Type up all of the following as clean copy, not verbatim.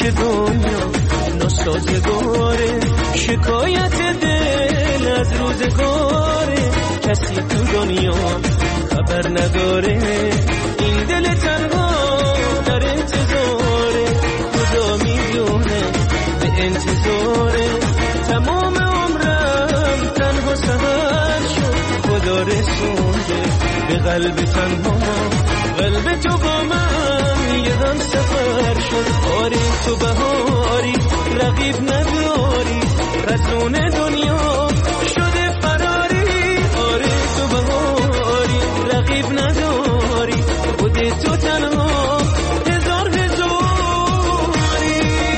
که دنیا ناسازگاره، شکایت دل از روزگاره، کسی تو دنیا خبر نداره، این دل تنها در انتظاره، خدا میدونه به انتظاره، تمام عمرم تنها سهر شد، خدا رسونده به قلب تنها، قلب تو با من یه هم سفر شد، آره تو بهاری رقیب نداری، رسون دنیا شده فراری، آره تو بهاری رقیب نداری، خود تو تنها هزار هزاری.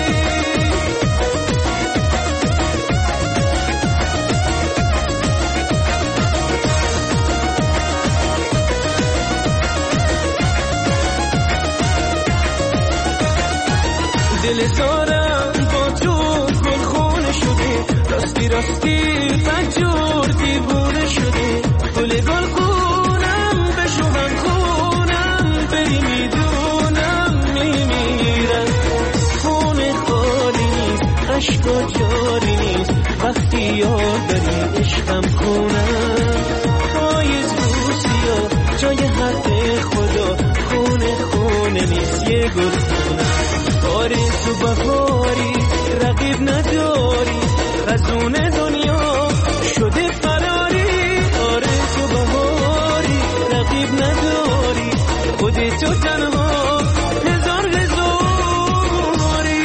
دل زارم با تو گلخونه شده، راستی فجور دیوونه شده، گل گلخونم بشو من خونم، بری میدونم میمیرم، خونه خالی نیست عشقا جاری نیست، وقتی یاد داری عشقم خونم، پاییز روسیا جای حق خدا، خونه نیست یه گل خونم، آره تو بهاری رقیب نداری، رسون دنیا شده فراری، آره تو بهاری رقیب نداری، خود تو تنها هزار هزاری.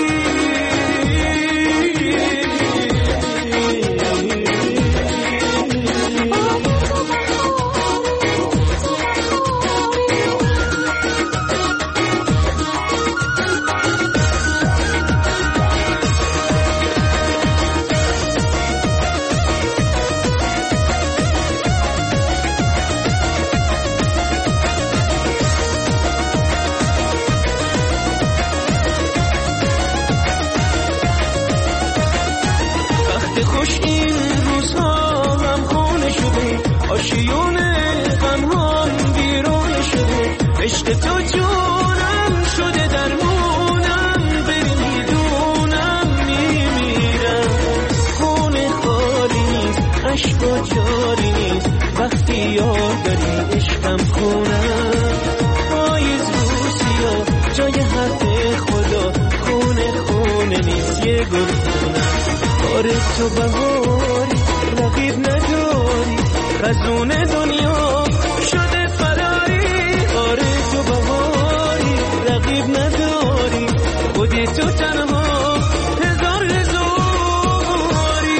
خوش این روزها هم خونه شده، آشیون غم هم بیرون شده، عشق تو جونم شده درمونم، بری میدونم میمیرم، خونه خالی نیست عشقا جاری نیست، وقتی یاد داری عشقم خونم، پاییز روسیا جای حق خدا، خونه نیست یه گل خونم، آره تو بهاری رقیب نداری، رسون دنیا شده فراری، آره تو بهاری رقیب نداری، خودی تو تنها هزار هزاری.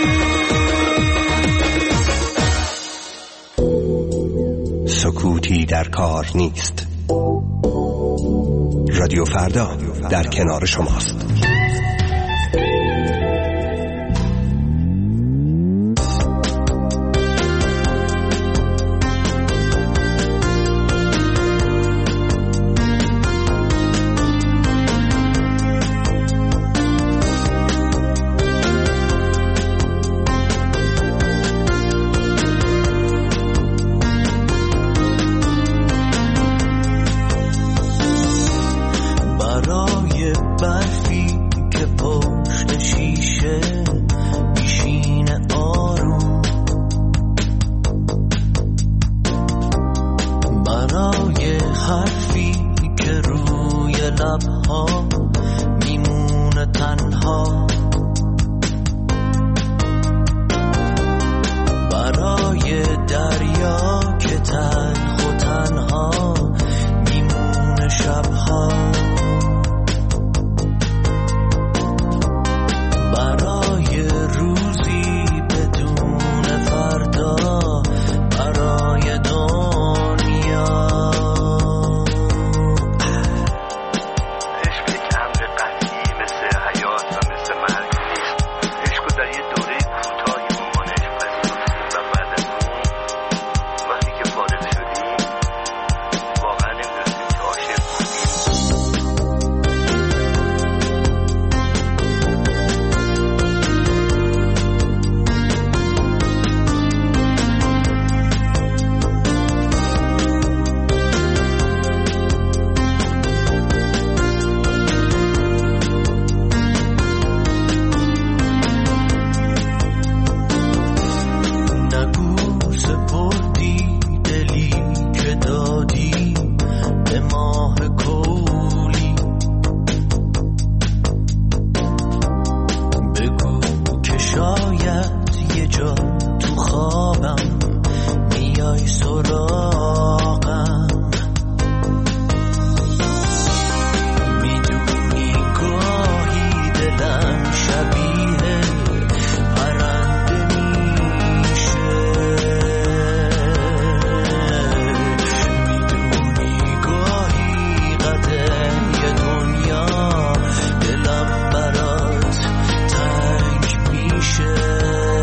سکوتی در کار نیست. رادیو فردا در کنار شماست. برای برفی یه جا تو خوابم میای سراغم، میدونی گاهی دلم شبیه پرنده میشه، میدونی گاهی قدر یه دنیا دلم برات تنگ میشه.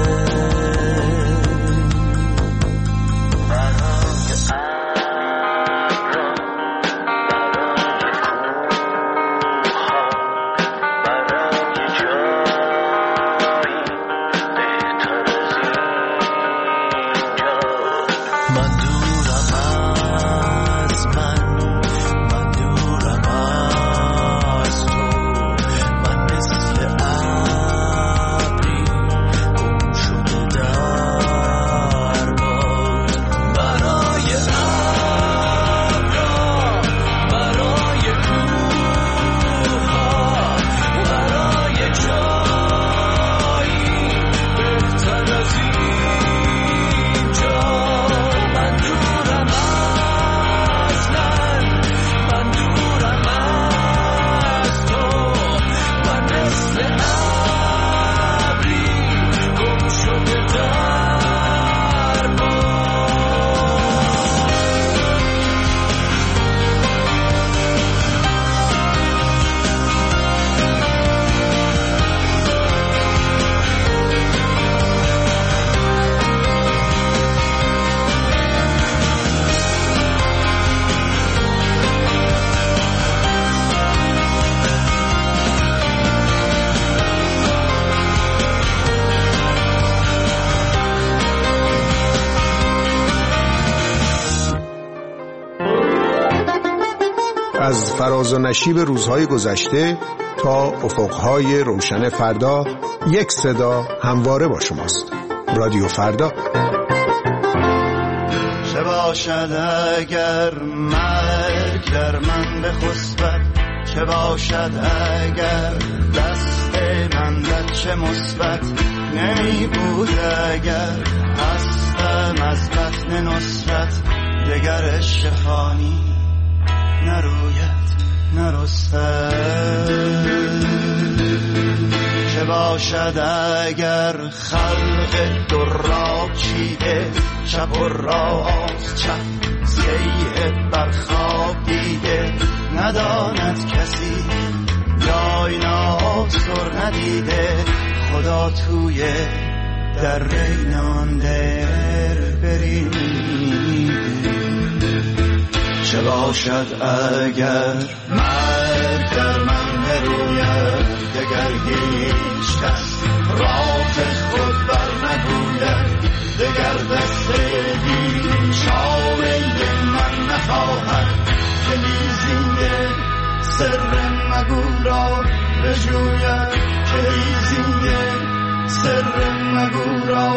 از فراز و نشیب روزهای گذشته تا افقهای روشن فردا، یک صدا همواره با شماست. رادیو فردا. چه باشد اگر مرگ در من بخسبد، چه باشد اگر دست من بچه مثبت نمی بود، اگر هستم از بطن نصرت دگر عشق خانی نروید نرستد. چه باشد اگر خلق دراب چیده، چپ و راست چپ سیه برخواب دیده، نداند کسی یا اینا سر ندیده، خدا توی در رینان در بریده. چه باشد اگر مرگ در من بروید، دگر هیچ کس راز خود بر نگوید، دگر دست بیچاره من نخواهد که لیزینگ سر مگو را بجوید، که لیزینگ سر مگو را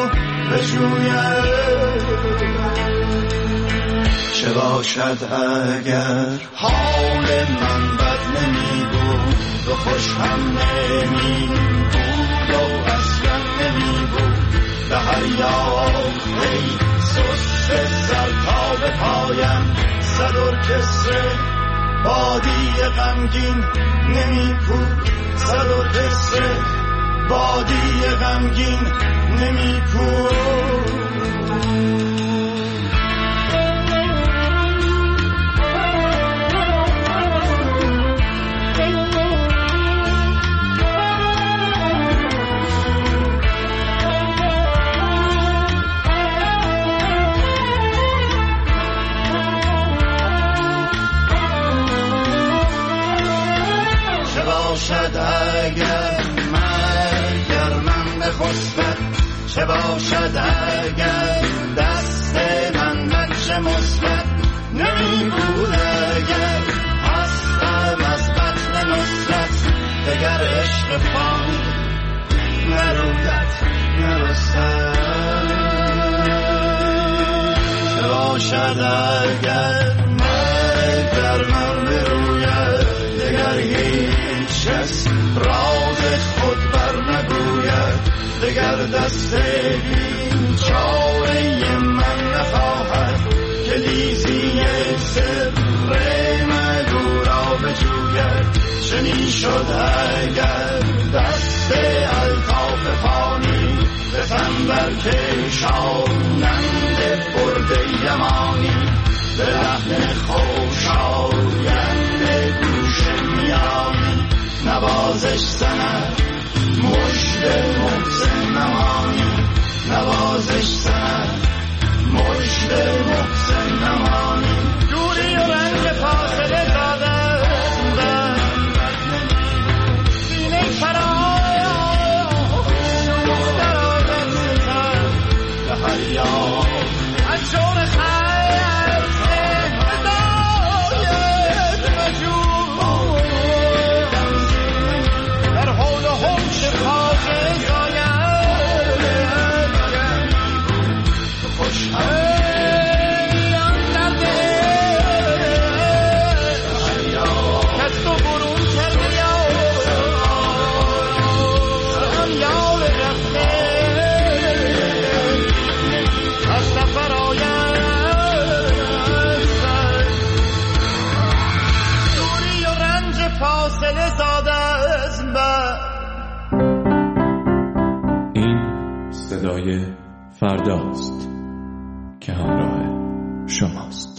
بجوید. چه باشد اگر حال من بد نمی بود و خوش هم نمی بود و اصلا نمی بود، به هر یاقی سست سر تا به پایم صد ارکستر بادی غمگین نمی بود، صد ارکستر بادی غمگین نمی بود. باشد اگر مرگ در من بخسبد، چه باشد اگر دست من بچه مثبت نمی بود، اگر هستم از بطن نصرت دگر عشق فانی نروید نرستد. چه باشد اگر مرگ در من بروید، دگر هیچ کس راز خود بر نگوید، دگر دست بی چاره من نخواهد که لیزی سر مگو را بجوید. چنین شد اگر دست الطاف فانی به تن برکشانند برده یمانی به لحن خوشایند گوش میانی نوازش زند مژد محسن نمانی نوازش زند مژد محسن نمانی. دوری و رنج فاصله داده سینه فرای درازت ستر به هر یاد از جور خیر بداید مجور در حول و حوش خاصه زاید خوش هم درده کس تو برون کرده هم یال رفته از سفر آید دوری و رنج فاصله زاده از من. این صدای فرداست که همراه شماست.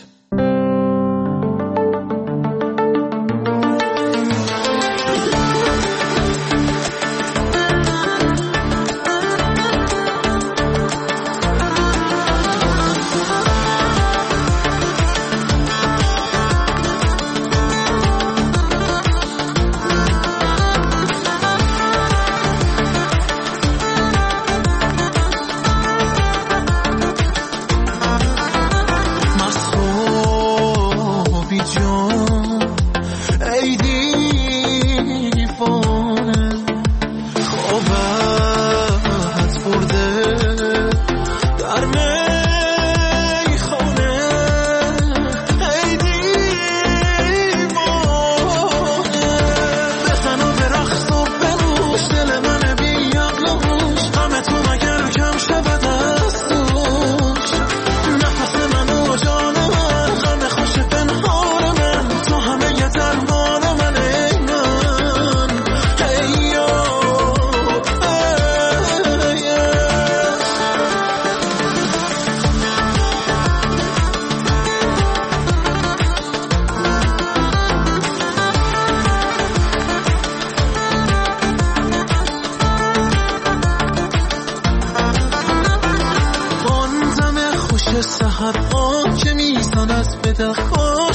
سحر آن که میزند به دل خوش